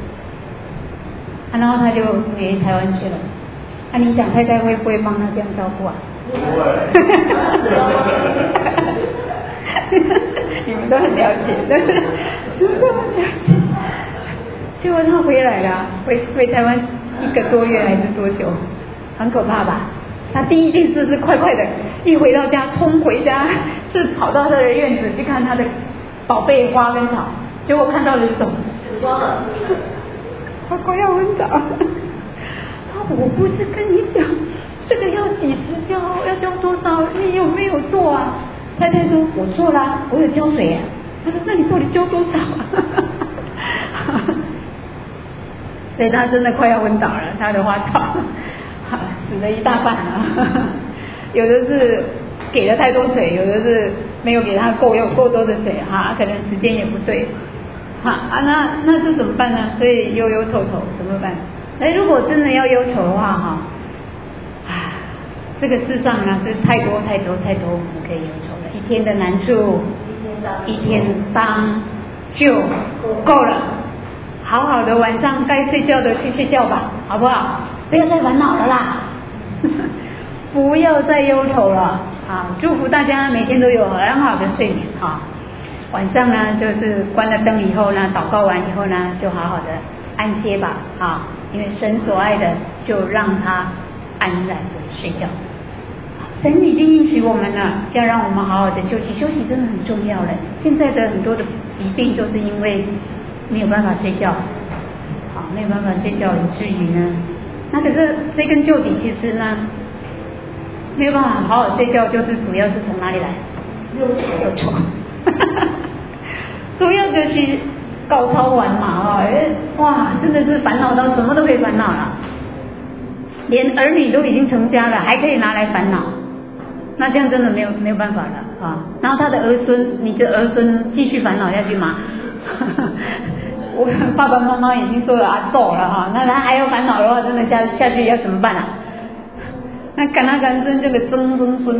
然后他就回台湾去了你想太太会不会帮他这样照顾不会你们都很了解，对不对？你们都很了解。结果他回来了，回台湾1个多月还是多久？很可怕吧？他第一件事是快快的，一回到家冲回家，是跑到他的院子去看他的宝贝花跟草，结果看到的是什么？ 死光了。 他快要昏倒。我不是跟你讲，这个要几时浇，要浇多少？你有没有做啊？太太说：“我做啦，我有浇水啊。”他说：“那你到底浇多少啊？”所以他真的快要昏倒了，他的花草死了一大半了。有的是给了太多水，有的是没有给他够多的水哈，可能时间也不对那这怎么办呢？所以忧忧愁愁怎么办？如果真的要忧愁的话这个世上呢是太多我们可以忧愁了。一天的难处，一天当就够了。好好的晚上该睡觉的去睡觉吧，好不好？不要再烦恼了啦，不要再忧愁了祝福大家每天都有很好的睡眠晚上呢就是关了灯以后呢，祷告完以后呢，就好好的安歇吧因为神所爱的就让他安然的睡觉。神已经应许我们了，要让我们好好的休息，休息真的很重要了。现在的很多的疾病都是因为没有办法睡觉没有办法睡觉，以至于呢那可是追根究底，其实呢没有办法好好睡觉，就是主要是从哪里来？忧愁主要就是高超完嘛哇，真的是烦恼到什么都可以烦恼了，连儿女都已经成家了，还可以拿来烦恼，那这样真的没有办法了然后他的儿孙，你的儿孙继续烦恼下去吗？我爸爸妈妈已经说了够了那他还要烦恼的话，真的下去要怎么办那赶孙这个曾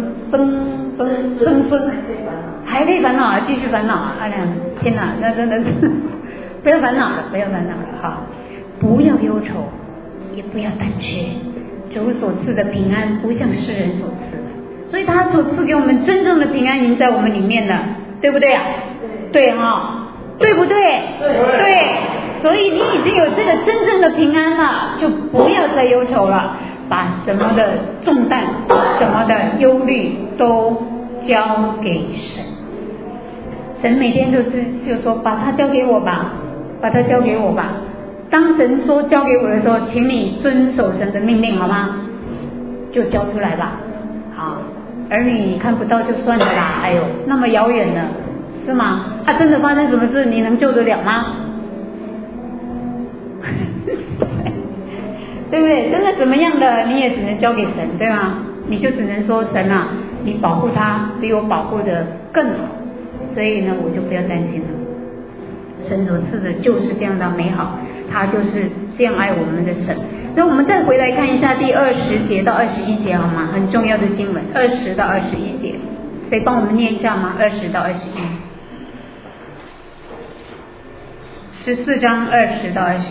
孙还可以烦恼继续烦恼天哪，那真的是不要烦恼了不要忧愁，也不要胆怯。主所赐的平安不像世人所赐的，所以他所赐给我们真正的平安已经在我们里面了，对不对对对不对？对，所以你已经有这个真正的平安了，就不要再忧愁了，把什么的重担、什么的忧虑都交给神。神每天就说把它交给我吧，把它交给我吧。当神说交给我的时候，请你遵守神的命令，好吗？就交出来吧。儿女你看不到就算了啦，那么遥远了，是吗？真的发生什么事，你能救得了吗？对不对？真的怎么样的，你也只能交给神，对吗？你就只能说神你保护他比我保护的更好，所以呢，我就不要担心了。神所赐的就是这样的美好，他就是这样爱我们的神。那我们再回来看一下第20节到21节好吗？很重要的经文，20到21节，谁帮我们念一下吗？20到21。14章20到21。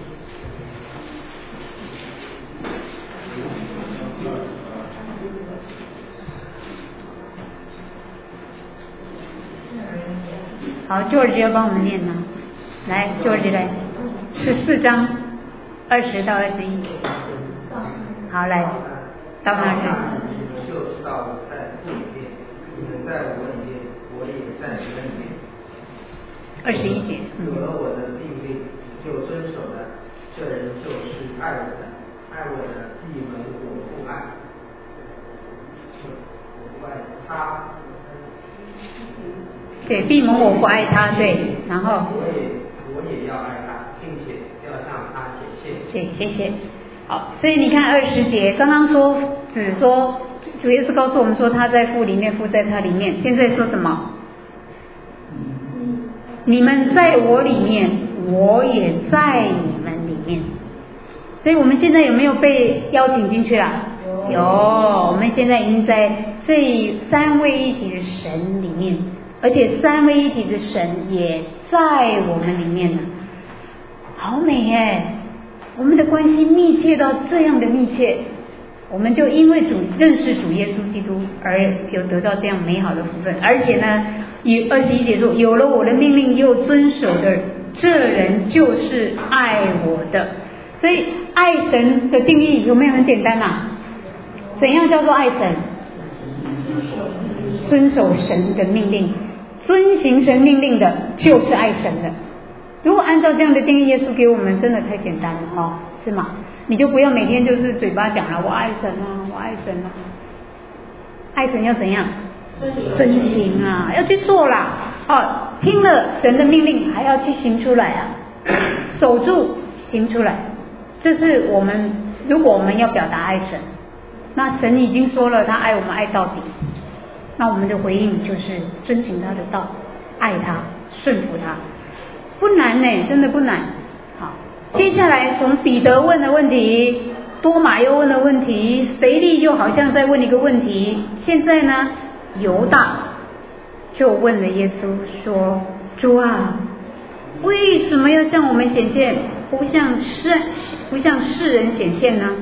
好，George要帮我们念吗？来 ，George 来，14章20到21。好，来，到那里。 就知道我在父里面，你们在我里面，我也在你们里面。 21节。 有了我的命令就遵守的，这人就是爱我的，爱我的必蒙我父爱，我不爱他。 对，必蒙我父爱他，对，然后我也要爱他，并且要向他显现。 对，谢谢。好，所以你看20节，刚刚说只说主耶稣告诉我们说他在父里面，父在他里面，现在说什么？你们在我里面，我也在你们里面。所以我们现在有没有被邀请进去啦？有，我们现在已经在这三位一体的神里面，而且三位一体的神也在我们里面了，好美耶！我们的关系密切到这样的密切，我们就因为认识主耶稣基督而有得到这样美好的福分，而且呢， 21节说，有了我的命令又遵守的，这人就是爱我的。所以爱神的定义有没有很简单啊？怎样叫做爱神？遵守神的命令，遵行神命令的就是爱神的。如果按照这样的定义，耶稣给我们真的太简单了哦，是吗？你就不要每天就是嘴巴讲了我爱神啊，我爱神啊。爱神要怎样？遵行啊，要去做啦。哦，听了神的命令还要去行出来啊，守住行出来。这是我们，如果我们要表达爱神，那神已经说了他爱我们爱到底，那我们的回应就是遵行他的道，爱他，顺服他，不难呢，真的不难。好，接下来从彼得问的问题，多马又问的问题，腓利又好像在问一个问题，现在呢犹大就问了耶稣说，主啊，为什么要向我们显现，不向世人显现呢？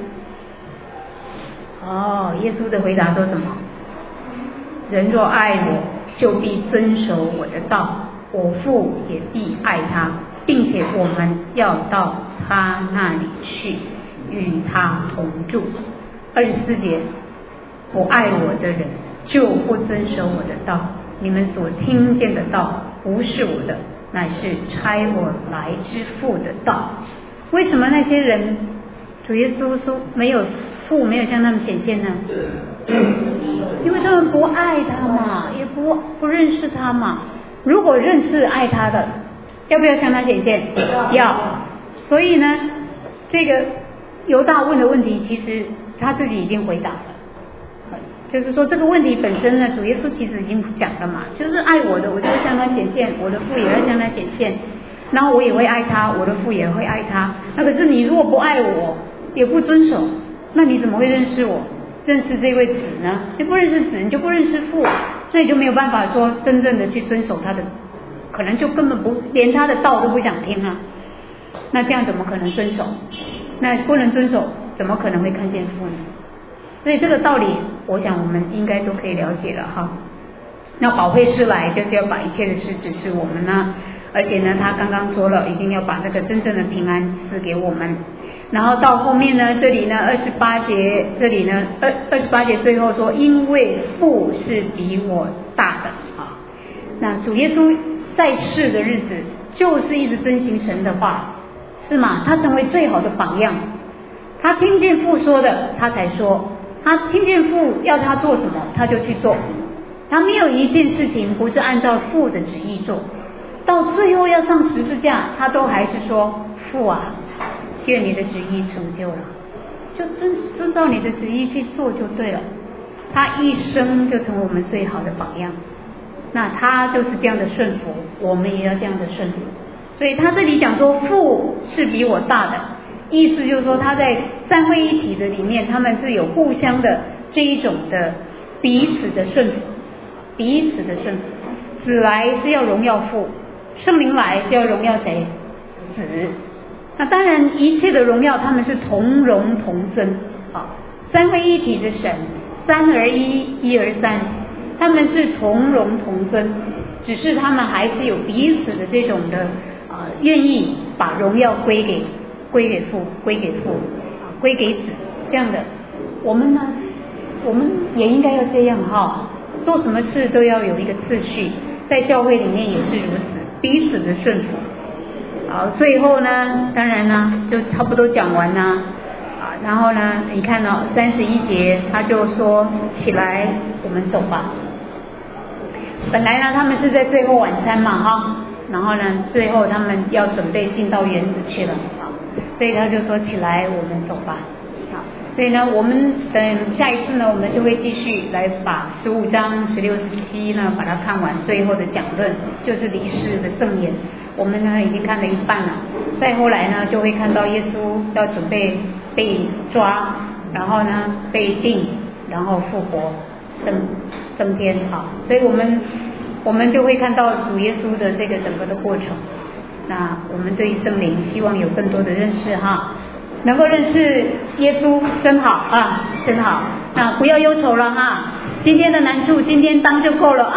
哦，耶稣的回答说什么？人若爱我，就必遵守我的道，我父也必爱他，并且我们要到他那里去，与他同住。24节，不爱我的人就不遵守我的道，你们所听见的道不是我的，乃是差我来之父的道。为什么那些人主耶稣说父没有向他们显现呢？因为他们不爱他嘛，也不认识他嘛。如果认识爱他的，要不要向他显现？要。所以呢，这个犹大问的问题，其实他自己已经回答了。就是说这个问题本身呢，主耶稣其实已经讲了嘛，就是爱我的，我就会向他显现，我的父也会向他显现，然后我也会爱他，我的父也会爱他。那可是你如果不爱我，也不遵守，那你怎么会认识我，认识这位子呢？你不认识子，你就不认识父，所以就没有办法说真正的去遵守他的，可能就根本不连他的道都不想听啊。那这样怎么可能遵守？那不能遵守，怎么可能会看见父呢？所以这个道理，我想我们应该都可以了解了哈。那保惠师来就是要把一切的事指示我们呢，而且呢，他刚刚说了，一定要把这个真正的平安赐给我们。然后到后面呢，这里呢28节，这里呢28节最后说，因为父是比我大的啊。那主耶稣在世的日子，就是一直遵行神的话，是吗？他成为最好的榜样。他听见父说的，他才说；他听见父要他做什么，他就去做。他没有一件事情不是按照父的旨意做。到最后要上十字架，他都还是说：父啊，愿你的旨意成就了，就遵照你的旨意去做就对了。他一生就成为我们最好的榜样。那他就是这样的顺服，我们也要这样的顺服。所以他这里讲说父是比我大的，意思就是说他在三位一体的里面，他们是有互相的这一种的彼此的顺服，彼此的顺服。子来是要荣耀父，圣灵来是要荣耀谁？子。那当然一切的荣耀他们是同荣同增啊，三位一体的神，三而一，一而三，他们是同荣同增，只是他们还是有彼此的这种的愿意把荣耀归给父，归给子，这样的。我们呢，我们也应该要这样哈，做什么事都要有一个次序，在教会里面也是如此，彼此的顺服。好，最后呢，当然呢，就差不多讲完啦。然后呢，你看到31节，他就说起来，我们走吧。本来呢，他们是在最后晚餐嘛哈，然后呢，最后他们要准备进到园子去了啊，所以他就说起来，我们走吧。好，所以呢，我们等下一次呢，我们就会继续来把15章16、17呢，把它看完，最后的讲论就是离世的赠言。我们呢已经看了一半了，再后来呢就会看到耶稣要准备被抓，然后呢被定，然后复活升天啊，所以我们就会看到主耶稣的这个整个的过程。那我们对圣灵希望有更多的认识哈，能够认识耶稣真好啊，真好。那不要忧愁了哈，今天的难处今天当就够了啊。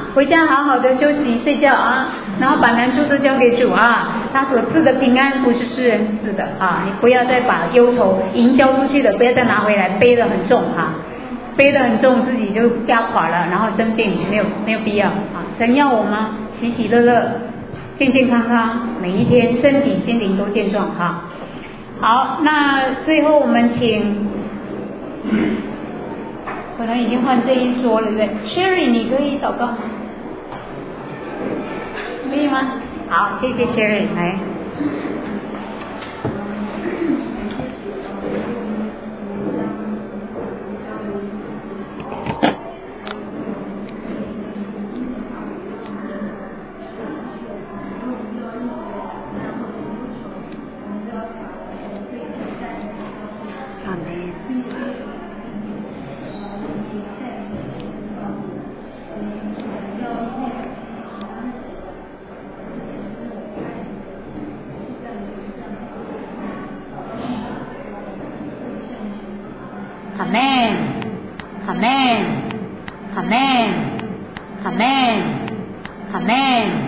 回家好好的休息睡觉啊，然后把难处都交给主啊，他所赐的平安不是世人赐的啊，你不要再把忧愁营销出去的，不要再拿回来背得很重啊，背得很重自己就压垮了，然后生病没有必要啊，神要我们喜喜乐乐健健康康，每一天身体心灵都健壮哈。好，那最后我们请，可能已经换这一桌了，对不对 ？Sherry， 你可以祷告吗？可以吗？好，谢谢 Sherry， 来。Amen. Amen. Amen. Amen. Amen.